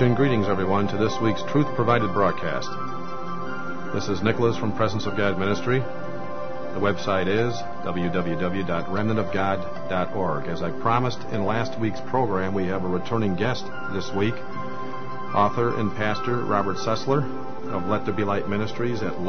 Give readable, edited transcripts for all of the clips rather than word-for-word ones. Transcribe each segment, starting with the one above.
and greetings, everyone, to this week's Truth Provided broadcast. This is Nicholas from Presence of God Ministry. The website is www.remnantofgod.org. As I promised in last week's program, we have a returning guest this week, author and pastor Robert Sessler of Let There Be Light Ministries at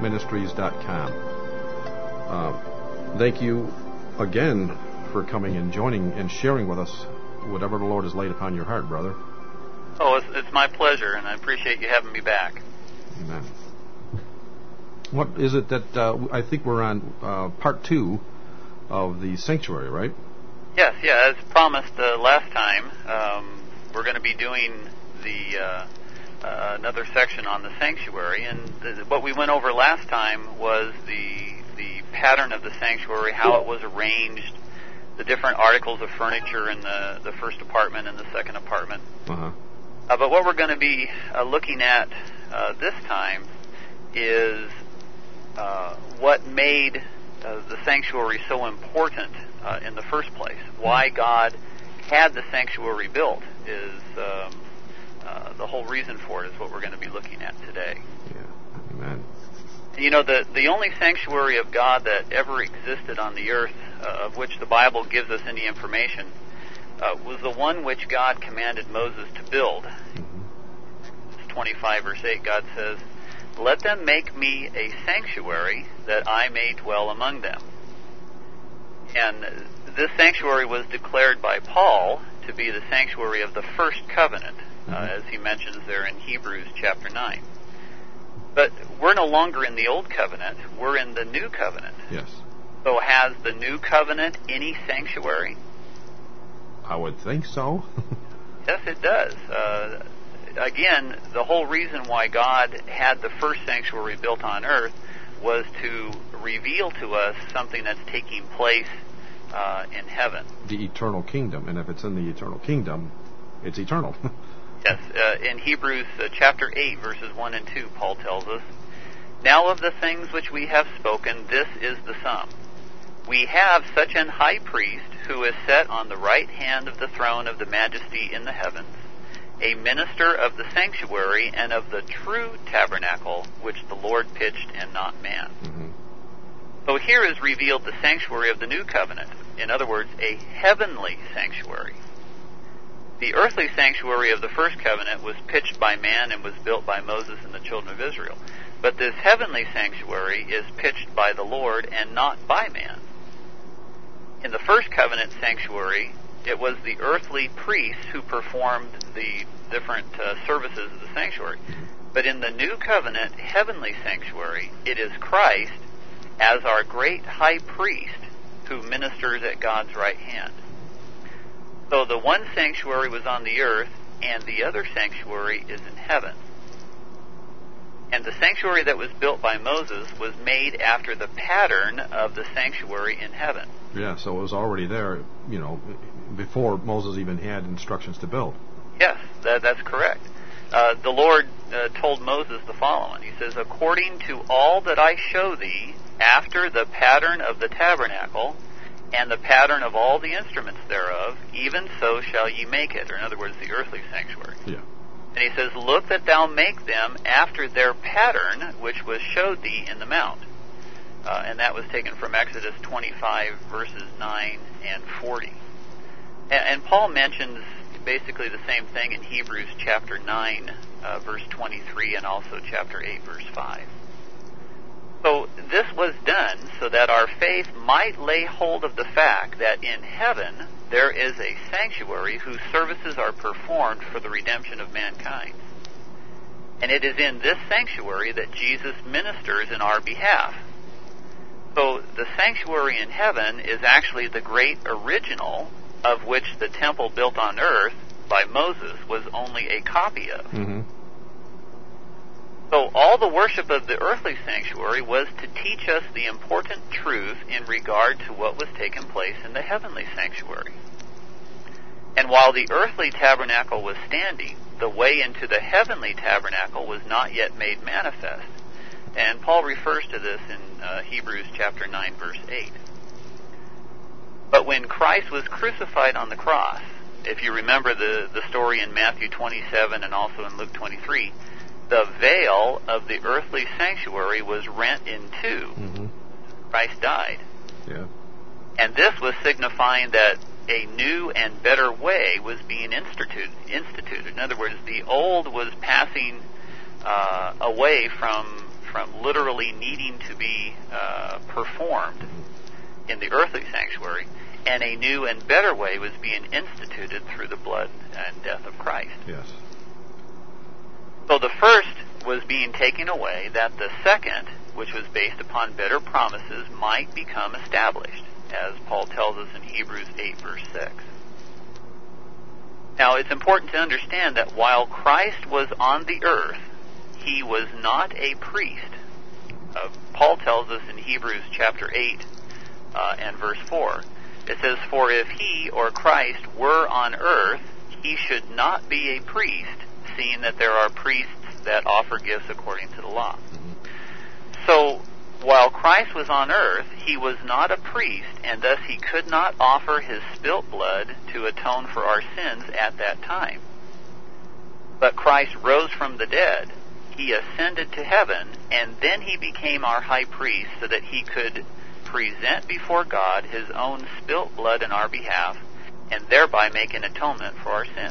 lightministries.com. Thank you again for coming and joining and sharing with us whatever the Lord has laid upon your heart, brother. Oh, it's my pleasure, and I appreciate you having me back. Amen. What is it that I think we're on part 2 of the sanctuary, right? Yes, as promised last time, we're going to be doing the another section on the sanctuary, and what we went over last time was the pattern of the sanctuary, how it was arranged, the different articles of furniture in the first apartment and the second apartment. Uh-huh. But what we're going to be looking at this time is what made the sanctuary so important in the first place. Why God had the sanctuary built is the whole reason for it is what we're going to be looking at today. Yeah, amen. You know, the only sanctuary of God that ever existed on the earth, of which the Bible gives us any information, was the one which God commanded Moses to build. 25 verse 8, God says, "Let them make me a sanctuary that I may dwell among them." And this sanctuary was declared by Paul to be the sanctuary of the first covenant, as he mentions there in Hebrews chapter 9. But we're no longer in the old covenant, we're in the new covenant. Yes. So has the new covenant any sanctuary? I would think so. Yes, it does. Again, the whole reason why God had the first sanctuary built on earth was to reveal to us something that's taking place in heaven. The eternal kingdom. And if it's in the eternal kingdom, it's eternal. Yes. In Hebrews chapter 8, verses 1 and 2, Paul tells us, "Now of the things which we have spoken, this is the sum. We have such an high priest who is set on the right hand of the throne of the majesty in the heavens, a minister of the sanctuary and of the true tabernacle which the Lord pitched and not man." Mm-hmm. So here is revealed the sanctuary of the new covenant. In other words, a heavenly sanctuary. The earthly sanctuary of the first covenant was pitched by man and was built by Moses and the children of Israel. But this heavenly sanctuary is pitched by the Lord and not by man. In the first covenant sanctuary, it was the earthly priests who performed the different services of the sanctuary. But in the new covenant heavenly sanctuary, it is Christ as our great high priest who ministers at God's right hand. So the one sanctuary was on the earth, and the other sanctuary is in heaven. And the sanctuary that was built by Moses was made after the pattern of the sanctuary in heaven. Yeah, so it was already there, before Moses even had instructions to build. Yes, that's correct. The Lord told Moses the following. He says, "According to all that I show thee, after the pattern of the tabernacle, and the pattern of all the instruments thereof, even so shall ye make it." Or in other words, the earthly sanctuary. Yeah. And he says, "Look that thou make them after their pattern, which was showed thee in the mount." And that was taken from Exodus 25, verses 9 and 40. And Paul mentions basically the same thing in Hebrews chapter 9, verse 23, and also chapter 8, verse 5. So this was done so that our faith might lay hold of the fact that in heaven there is a sanctuary whose services are performed for the redemption of mankind. And it is in this sanctuary that Jesus ministers in our behalf. So the sanctuary in heaven is actually the great original of which the temple built on earth by Moses was only a copy of. Mm-hmm. So all the worship of the earthly sanctuary was to teach us the important truth in regard to what was taking place in the heavenly sanctuary. And while the earthly tabernacle was standing, the way into the heavenly tabernacle was not yet made manifest. And Paul refers to this in Hebrews chapter 9, verse 8. But when Christ was crucified on the cross, if you remember the story in Matthew 27 and also in Luke 23, the veil of the earthly sanctuary was rent in two. Mm-hmm. Christ died. Yeah. And this was signifying that a new and better way was being instituted. In other words, the old was passing away from literally needing to be performed in the earthly sanctuary, and a new and better way was being instituted through the blood and death of Christ. Yes. So the first was being taken away, that the second, which was based upon better promises, might become established, as Paul tells us in Hebrews 8, verse 6. Now, it's important to understand that while Christ was on the earth, he was not a priest. Paul tells us in Hebrews chapter 8 and verse 4, it says, "For if he, or Christ, were on earth, he should not be a priest, seeing that there are priests that offer gifts according to the law." So, while Christ was on earth, he was not a priest, and thus he could not offer his spilt blood to atone for our sins at that time. But Christ rose from the dead. He ascended to heaven, and then he became our high priest so that he could present before God his own spilt blood in our behalf, and thereby make an atonement for our sins.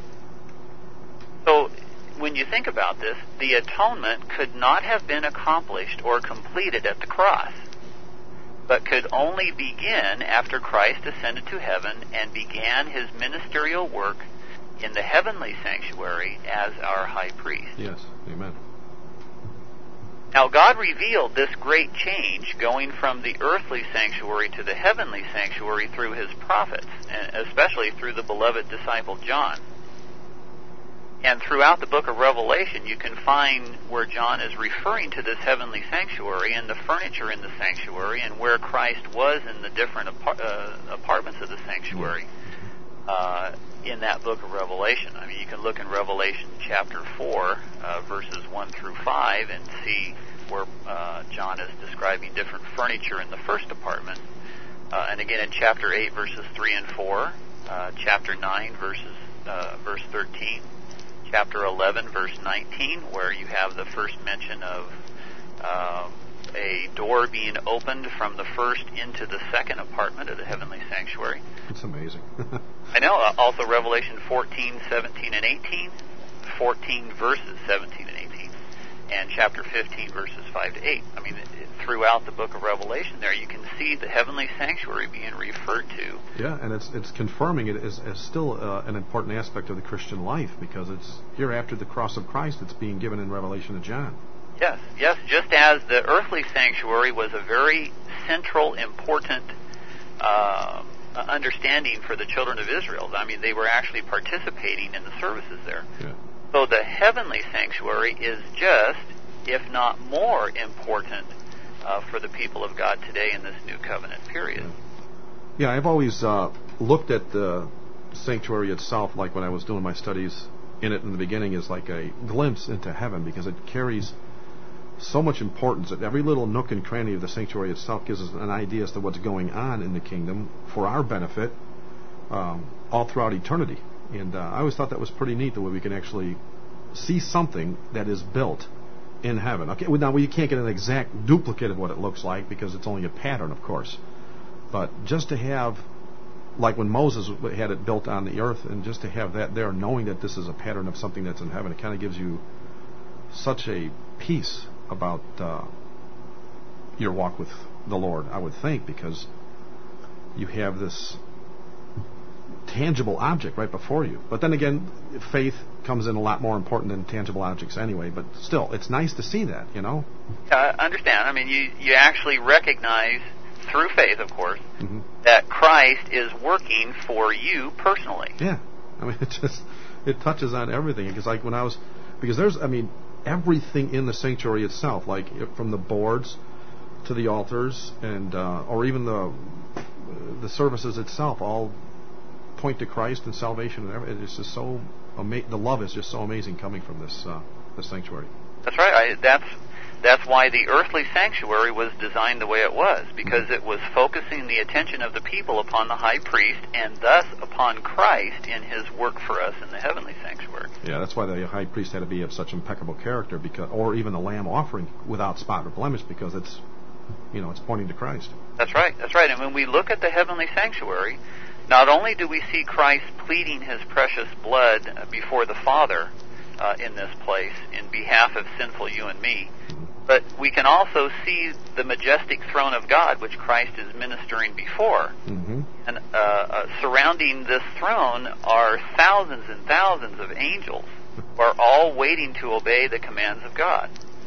So, when you think about this, the atonement could not have been accomplished or completed at the cross, but could only begin after Christ ascended to heaven and began his ministerial work in the heavenly sanctuary as our high priest. Yes, amen. Now, God revealed this great change going from the earthly sanctuary to the heavenly sanctuary through his prophets, and especially through the beloved disciple John. And throughout the book of Revelation, you can find where John is referring to this heavenly sanctuary and the furniture in the sanctuary and where Christ was in the different apartments of the sanctuary in that book of Revelation. I mean, you can look in Revelation chapter 4, verses 1 through 5, and see where John is describing different furniture in the first apartment. And again in chapter 8, verses 3 and 4, chapter 9, verse 13, chapter 11, verse 19, where you have the first mention of a door being opened from the first into the second apartment of the heavenly sanctuary. It's amazing. I know. Also Revelation 14, 17, and 18, 14 verses 17 and 18, and chapter 15, verses 5 to 8. I mean, throughout the book of Revelation there, you can see the heavenly sanctuary being referred to. Yeah, and it's confirming it as still an important aspect of the Christian life, because it's here after the cross of Christ, it's being given in Revelation of John. Yes, just as the earthly sanctuary was a very central, important understanding for the children of Israel. I mean, they were actually participating in the services there. Yeah. So the heavenly sanctuary is just, if not more important, for the people of God today in this new covenant period. Yeah, I've always looked at the sanctuary itself, like when I was doing my studies in it in the beginning, as like a glimpse into heaven, because it carries so much importance that every little nook and cranny of the sanctuary itself gives us an idea as to what's going on in the kingdom for our benefit all throughout eternity. And I always thought that was pretty neat, the way we can actually see something that is built in heaven. Okay, now you can't get an exact duplicate of what it looks like, because it's only a pattern, of course. But just to have, like when Moses had it built on the earth, and just to have that there, knowing that this is a pattern of something that's in heaven, it kind of gives you such a peace about your walk with the Lord, I would think, because you have this tangible object right before you. But then again, faith comes in a lot more important than tangible objects anyway, but still, it's nice to see that, you know? I understand. I mean, you actually recognize, through faith, of course, mm-hmm. that Christ is working for you personally. Yeah. I mean, it touches on everything. Because there's everything in the sanctuary itself, like from the boards to the altars, and or even the services itself, all point to Christ and salvation and everything. It's just so the love is just so amazing coming from this sanctuary. That's right. that's why the earthly sanctuary was designed the way it was, because it was focusing the attention of the people upon the high priest and thus upon Christ in his work for us in the heavenly sanctuary. Yeah, that's why the high priest had to be of such impeccable character, because, or even the lamb offering without spot or blemish, because it's, it's pointing to Christ. That's right. And when we look at the heavenly sanctuary, not only do we see Christ pleading his precious blood before the Father in this place in behalf of sinful you and me, but we can also see the majestic throne of God, which Christ is ministering before. Mm-hmm. And surrounding this throne are thousands and thousands of angels who are all waiting to obey the commands of God.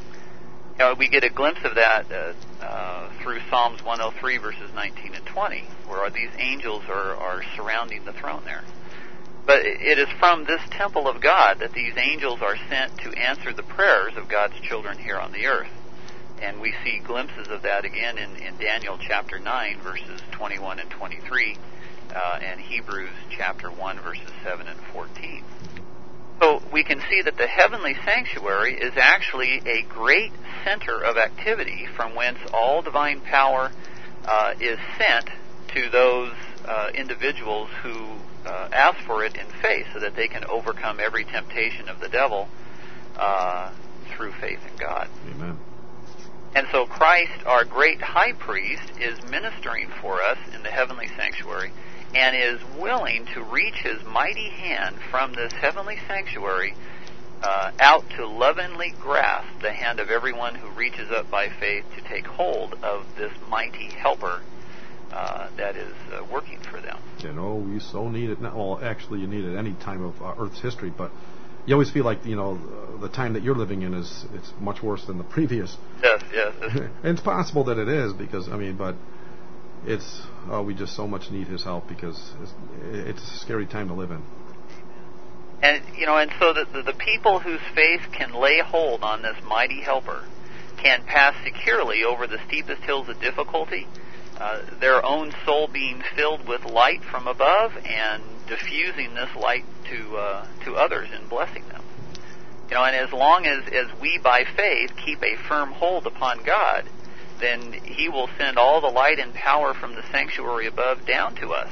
We get a glimpse of that through Psalms 103, verses 19 and 20, where these angels are surrounding the throne there. But it is from this temple of God that these angels are sent to answer the prayers of God's children here on the earth. And we see glimpses of that again in Daniel chapter 9, verses 21 and 23, and Hebrews chapter 1, verses 7 and 14. So we can see that the heavenly sanctuary is actually a great center of activity from whence all divine power is sent to those individuals who ask for it in faith, so that they can overcome every temptation of the devil through faith in God. Amen. And so Christ, our great high priest, is ministering for us in the heavenly sanctuary and is willing to reach his mighty hand from this heavenly sanctuary out to lovingly grasp the hand of everyone who reaches up by faith to take hold of this mighty helper that is working for them. We so need it now. Well, actually, you need it any time of Earth's history, but you always feel like, the time that you're living in it's much worse than the previous. Yes. And it's possible that it is, because, but it's, we just so much need his help, because it's a scary time to live in. And, and so the people whose faith can lay hold on this mighty helper can pass securely over the steepest hills of difficulty, their own soul being filled with light from above and diffusing this light to others and blessing them. And as long as we by faith keep a firm hold upon God, then he will send all the light and power from the sanctuary above down to us.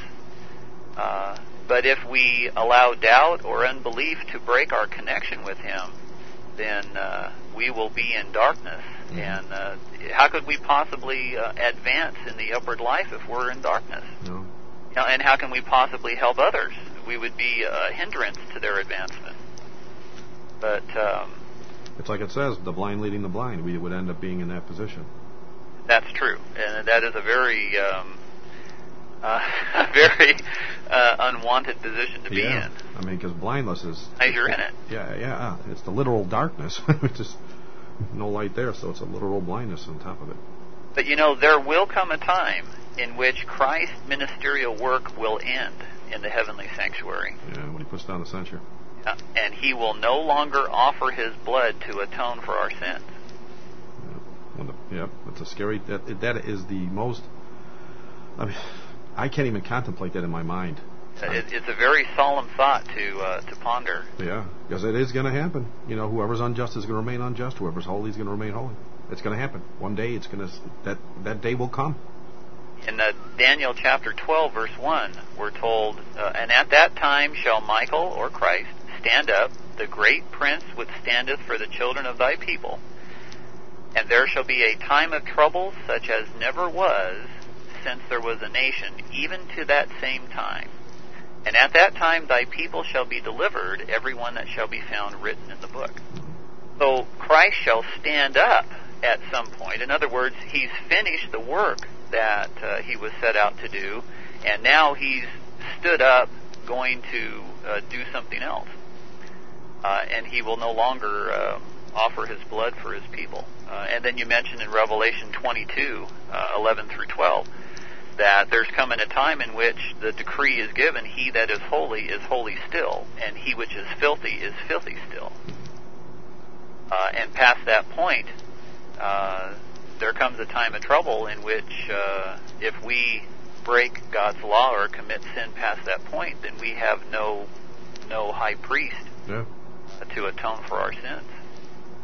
But if we allow doubt or unbelief to break our connection with him, then we will be in darkness. Mm-hmm. And how could we possibly advance in the upward life if we're in darkness? No. And how can we possibly help others? We would be a hindrance to their advancement. But it's like it says, the blind leading the blind. We would end up being in that position. That's true, and that is a very very unwanted position to be in. Because blindness is... You're in it. Yeah. It's the literal darkness. It's just no light there, so it's a literal blindness on top of it. But there will come a time in which Christ's ministerial work will end in the heavenly sanctuary. Yeah, when he puts down the censer. And he will no longer offer his blood to atone for our sins. It's a scary... That is the most... I can't even contemplate that in my mind. It's a very solemn thought to ponder. Yeah, because it is going to happen. Whoever's unjust is going to remain unjust. Whoever's holy is going to remain holy. It's going to happen. One day it's going to... That day will come. In Daniel chapter 12, verse 1, we're told, and at that time shall Michael, or Christ, stand up, the great prince which standeth for the children of thy people. And there shall be a time of trouble such as never was since there was a nation, even to that same time. And at that time thy people shall be delivered, every one that shall be found written in the book. So Christ shall stand up at some point. In other words, he's finished the work that he was set out to do, and now he's stood up going to do something else. And he will no longer offer his blood for his people. And then you mentioned in Revelation 22, 11 through 12, that there's coming a time in which the decree is given, he that is holy still, and he which is filthy still. And past that point, there comes a time of trouble in which if we break God's law or commit sin past that point, then we have no high priest to atone for our sins.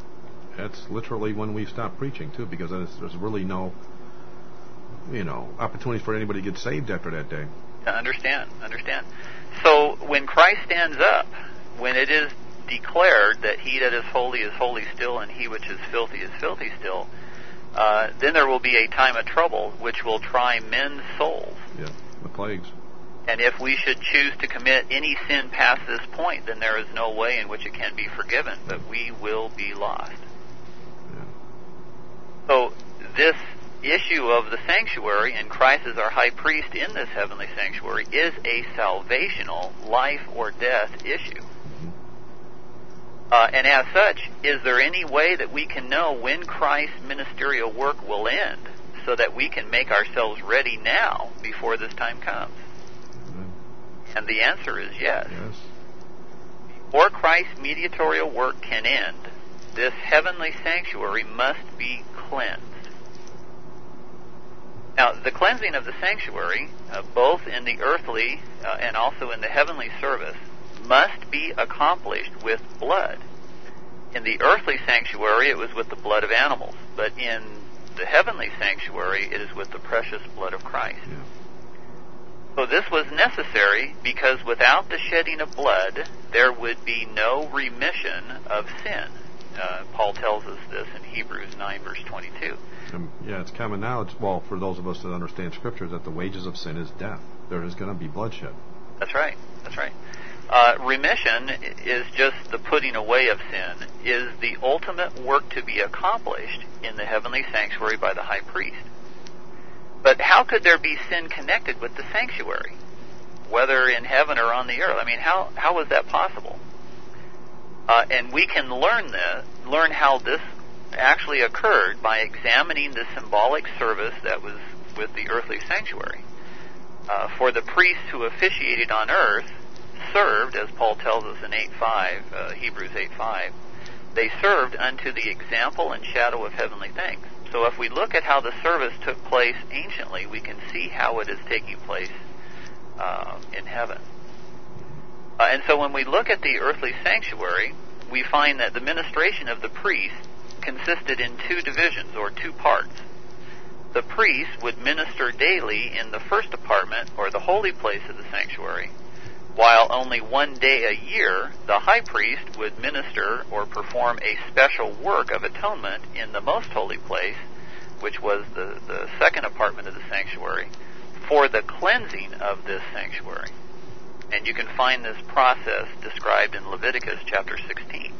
That's literally when we stop preaching, too, because there's really no, opportunities for anybody to get saved after that day. Understand. So when Christ stands up, when it is declared that he that is holy still, and he which is filthy still, then there will be a time of trouble which will try men's souls. Yeah, the plagues. And if we should choose to commit any sin past this point, then there is no way in which it can be forgiven, but we will be lost. Yeah. So this issue of the sanctuary and Christ as our high priest in this heavenly sanctuary is a salvational life or death issue. And as such, is there any way that we can know when Christ's ministerial work will end so that we can make ourselves ready now before this time comes? Amen. And the answer is yes. Yes. Before Christ's mediatorial work can end, this heavenly sanctuary must be cleansed. Now, the cleansing of the sanctuary, both in the earthly and also in the heavenly service, must be accomplished with blood. In the earthly sanctuary, it was with the blood of animals, but in the heavenly sanctuary, it is with the precious blood of Christ. Yeah. So this was necessary because without the shedding of blood, there would be no remission of sin. Paul tells us this in Hebrews 9, verse 22. It's common knowledge, for those of us that understand Scripture, that the wages of sin is death. There is going to be bloodshed. That's right. Remission is just the putting away of sin, is the ultimate work to be accomplished in the heavenly sanctuary by the high priest. But how could there be sin connected with the sanctuary, whether in heaven or on the earth? I mean, how was that possible? And we can learn how this actually occurred by examining the symbolic service that was with the earthly sanctuary. For the priests who officiated on earth served, as Paul tells us in Hebrews 8:5, they served unto the example and shadow of heavenly things. So if we look at how the service took place anciently, we can see how it is taking place in heaven. And so when we look at the earthly sanctuary, we find that the ministration of the priest consisted in two divisions, or two parts. The priest would minister daily in the first apartment, or the holy place of the sanctuary, while only one day a year the high priest would minister or perform a special work of atonement in the most holy place, which was the second apartment of the sanctuary, for the cleansing of this sanctuary. And you can find this process described in Leviticus chapter 16.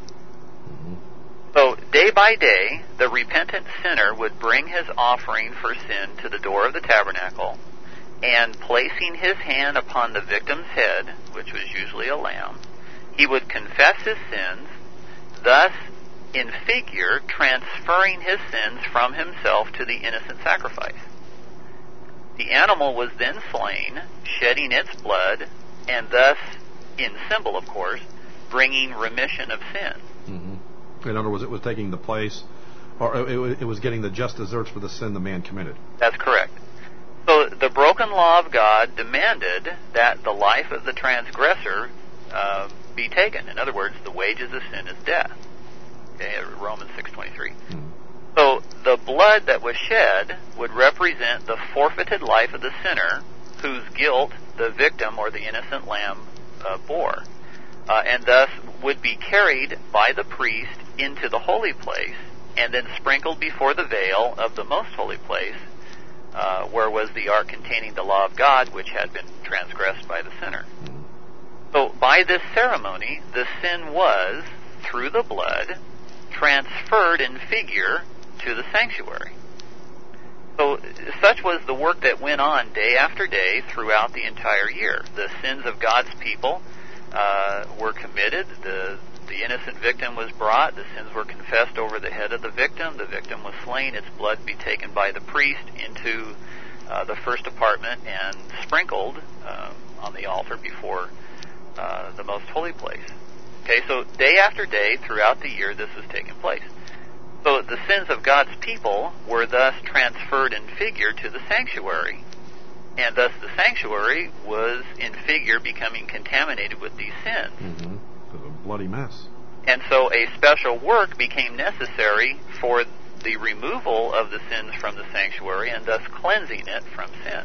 So, day by day, the repentant sinner would bring his offering for sin to the door of the tabernacle, and placing his hand upon the victim's head, which was usually a lamb, he would confess his sins, thus, in figure, transferring his sins from himself to the innocent sacrifice. The animal was then slain, shedding its blood, and thus, in symbol, of course, bringing remission of sin. Mm-hmm. In other words, it was taking the place, or it was getting the just deserts for the sin the man committed. That's correct. So the broken law of God demanded that the life of the transgressor be taken. In other words, the wages of sin is death. Okay, Romans 6:23. Mm-hmm. So the blood that was shed would represent the forfeited life of the sinner whose guilt the victim or the innocent lamb bore, and thus would be carried by the priest into the holy place and then sprinkled before the veil of the most holy place, where was the ark containing the law of God, which had been transgressed by the sinner. So by this ceremony, the sin was, through the blood, transferred in figure to the sanctuary. So such was the work that went on day after day throughout the entire year. The sins of God's people were committed. The innocent victim was brought. The sins were confessed over the head of the victim. The victim was slain. Its blood be taken by the priest into the first apartment and sprinkled on the altar before the most holy place. Okay, so day after day throughout the year this was taking place. So the sins of God's people were thus transferred in figure to the sanctuary, and thus the sanctuary was in figure becoming contaminated with these sins. Mm-hmm. It was a bloody mess. And so a special work became necessary for the removal of the sins from the sanctuary and thus cleansing it from sin.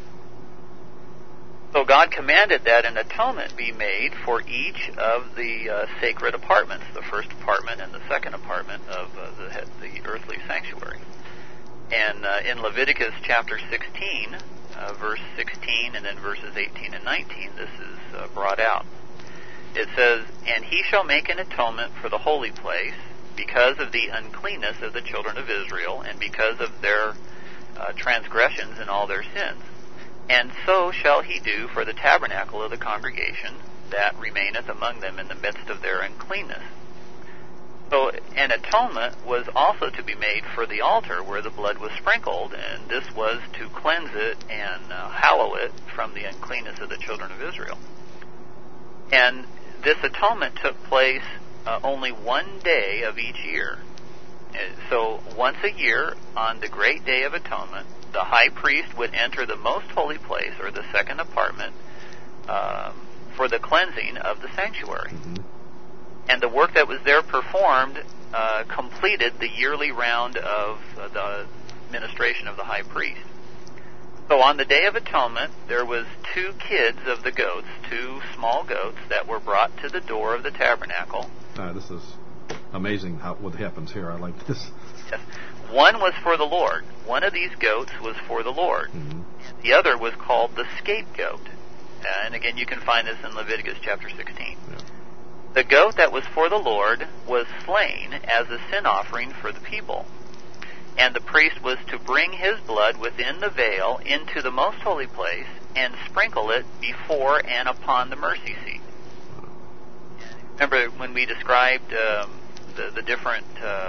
So God commanded that an atonement be made for each of the sacred apartments, the first apartment and the second apartment of the earthly sanctuary. And in Leviticus chapter 16, verse 16, and then verses 18 and 19, this is brought out. It says, "And he shall make an atonement for the holy place because of the uncleanness of the children of Israel and because of their transgressions and all their sins. And so shall he do for the tabernacle of the congregation that remaineth among them in the midst of their uncleanness." So an atonement was also to be made for the altar where the blood was sprinkled, and this was to cleanse it and hallow it from the uncleanness of the children of Israel. And this atonement took place only one day of each year. So once a year, on the great day of atonement, the high priest would enter the most holy place, or the second apartment, for the cleansing of the sanctuary. Mm-hmm. And the work that was there performed completed the yearly round of the ministration of the high priest. So on the Day of Atonement, there was 2 kids of the goats, 2 small goats that were brought to the door of the tabernacle. This is amazing what happens here. I like this. Yes. One was for the Lord. One of these goats was for the Lord. Mm-hmm. The other was called the scapegoat. And again, you can find this in Leviticus chapter 16. Yeah. The goat that was for the Lord was slain as a sin offering for the people. And the priest was to bring his blood within the veil into the most holy place and sprinkle it before and upon the mercy seat. Remember when we described the different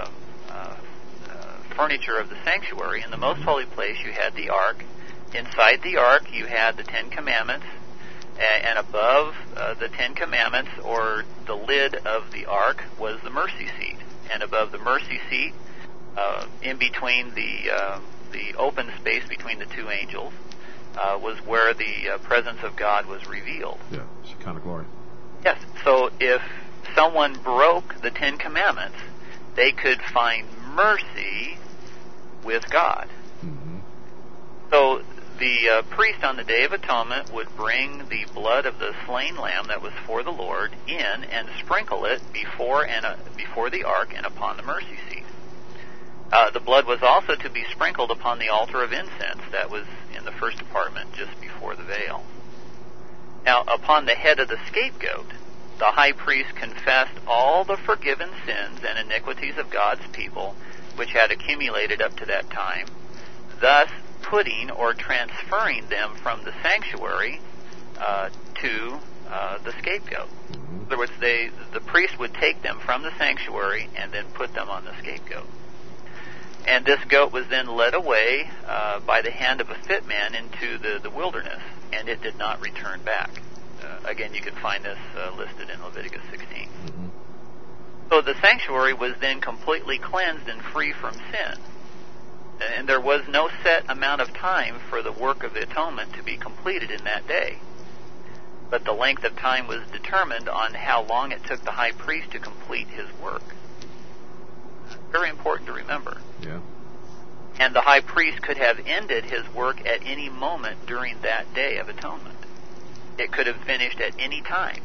furniture of the sanctuary, in the most holy place you had the ark. Inside the ark you had the 10 Commandments, and above the 10 Commandments, or the lid of the ark, was the mercy seat. And above the mercy seat, in between the open space between the 2 angels, was where the presence of God was revealed. Yeah, Shekinah glory. Yes, so if someone broke the 10 Commandments, they could find mercy with God. Mm-hmm. So the priest on the Day of Atonement would bring the blood of the slain lamb that was for the Lord in and sprinkle it before the ark and upon the mercy seat. The blood was also to be sprinkled upon the altar of incense that was in the first apartment just before the veil. Now, upon the head of the scapegoat, the high priest confessed all the forgiven sins and iniquities of God's people which had accumulated up to that time, thus putting or transferring them from the sanctuary to the scapegoat. Mm-hmm. In other words, the priest would take them from the sanctuary and then put them on the scapegoat. And this goat was then led away by the hand of a fit man into the wilderness, and it did not return back. Again, you can find this listed in Leviticus 16. Mm-hmm. So the sanctuary was then completely cleansed and free from sin. And there was no set amount of time for the work of the atonement to be completed in that day. But the length of time was determined on how long it took the high priest to complete his work. Very important to remember. Yeah. And the high priest could have ended his work at any moment during that Day of Atonement. It could have finished at any time.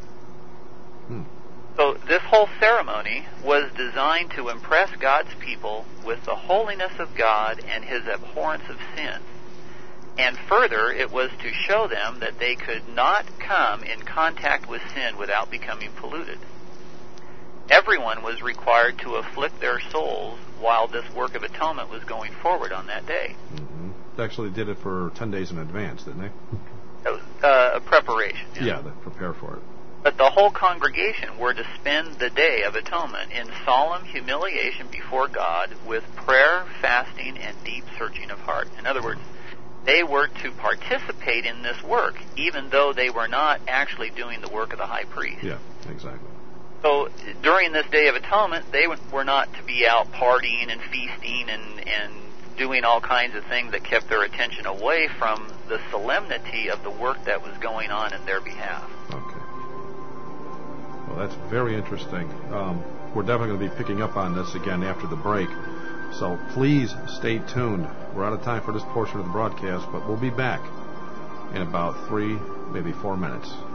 So this whole ceremony was designed to impress God's people with the holiness of God and his abhorrence of sin. And further, it was to show them that they could not come in contact with sin without becoming polluted. Everyone was required to afflict their souls while this work of atonement was going forward on that day. Mm-hmm. They actually did it for 10 days in advance, didn't they? That was a preparation. Yeah, they prepare for it. But the whole congregation were to spend the Day of Atonement in solemn humiliation before God with prayer, fasting, and deep searching of heart. In other words, they were to participate in this work, even though they were not actually doing the work of the high priest. Yeah, exactly. So during this Day of Atonement, they were not to be out partying and feasting and doing all kinds of things that kept their attention away from the solemnity of the work that was going on in their behalf. Okay. Well, that's very interesting. We're definitely going to be picking up on this again after the break. So please stay tuned. We're out of time for this portion of the broadcast, but we'll be back in about 3, maybe 4 minutes.